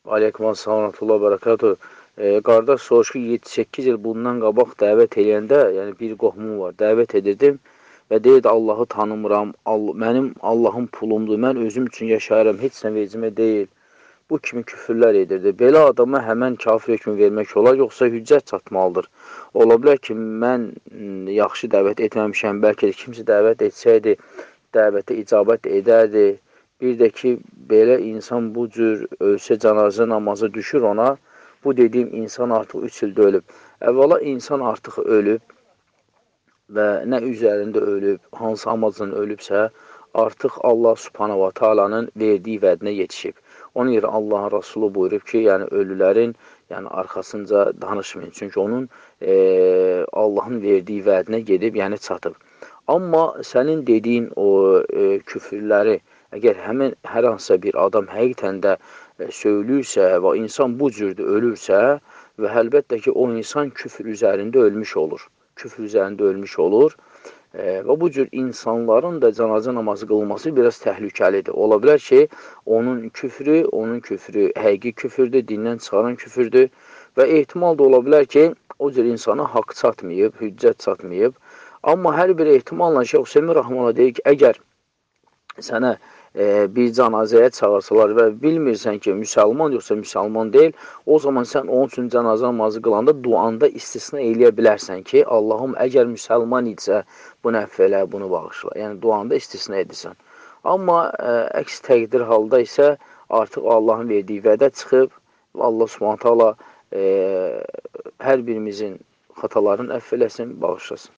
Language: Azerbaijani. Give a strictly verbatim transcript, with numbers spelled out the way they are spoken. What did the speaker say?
Aleykum assalam, rahmetullah, barakatuh. E, qardaş soruş ki, yeddi səkkiz il bundan qabaq dəvət eləyəndə, yəni bir qohumum var, dəvət edirdim və deyirdi, Allahı tanımıram, Allah, mənim Allahım pulumdur, mən özüm üçün yaşayıram, heç nə vecimə deyil. Bu kimi küfürlər edirdi. Belə adama həmən kafir hökmü vermək olar, yoxsa hüccət çatmalıdır. Ola bilər ki, mən yaxşı dəvət etməmişəm, bəlkə də kimsə dəvət etsəydi, dəvətə icabət edərdi. Bir də ki, belə insan bu cür ölsə cənazə namazı düşür ona, bu dediyim insan artıq üç ildə ölüb. Əvvəla insan artıq ölüb və nə üzərində ölüb, hansı amacla ölübsə, artıq Allah subhanahu wa ta'alanın verdiyi vədinə yetişib. Ona görə Allahın Rasulü buyurub ki, yəni ölülərin yəni arxasınca danışmayın. Çünki onun e, Allahın verdiyi vədinə gedib, yəni çatıb. Amma sənin dediyin o e, küfürləri, əgər həmin hər hansısa bir adam həqiqətən də e, söylürsə və insan bu cürdür ölürsə və əlbəttə ki, o insan küfür üzərində ölmüş olur. Küfür üzərində ölmüş olur. E, və bu cür insanların da cənazə namazı qılması biraz təhlükəlidir. Ola bilər ki, onun küfrü, onun küfrü həqiqi küfürdür, dindən çıxaran küfürdür və ehtimal da ola bilər ki, o cür insana haqq çatmayıb, hüccət çatmayıb. Amma hər bir ehtimalla Şeyx Hüseymin Rəhmanə deyir ki, əgər sənə e, bir canazəyə çağırsalar və bilmirsən ki, müsəlman yoxsa müsəlman deyil, o zaman sən onun üçün cənazə namazı qılanda duanda istisna eləyə bilərsən ki, Allahım, əgər müsəlman idisə, bunu əff elə, bunu bağışla. Yəni, duanda istisna edirsən. Amma ə, əks təqdir halda isə artıq Allahın verdiyi vədə çıxıb və Allah subhanət hala ə, hər birimizin xatalarını əff eləsin, bağışlasın.